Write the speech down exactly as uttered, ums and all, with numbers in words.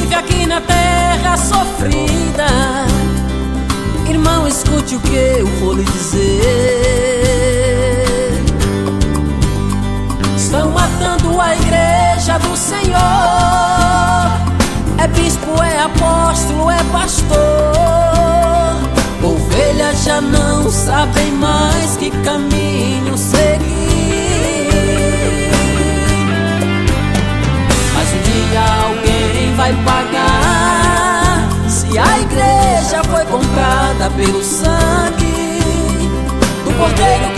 aqui na terra sofrida. Irmão, escute o que eu vou lhe dizer. Estão matando a igreja do Senhor. É bispo, é apóstolo, é pastor. Ovelhas já não sabem mais que caminho seguir. Mas um dia alguém vai pagar, se a igreja foi comprada pelo sangue do Cordeiro